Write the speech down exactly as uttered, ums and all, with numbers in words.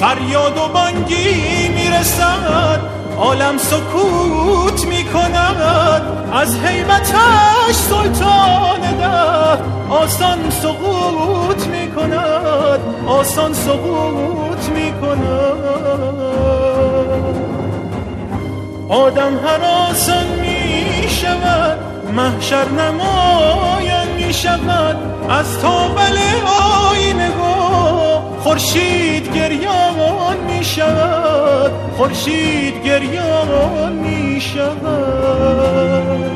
فریاد و بانگی میرسد، عالم سکوت میکند، از هیبتش سلطان ده آسان سقوط میکند، آسان سقوط میکند. آدم هراسان میشود، محشر نمایان میشود، از تابل آینه خورشید گریان میشود، خورشید گریان میشود.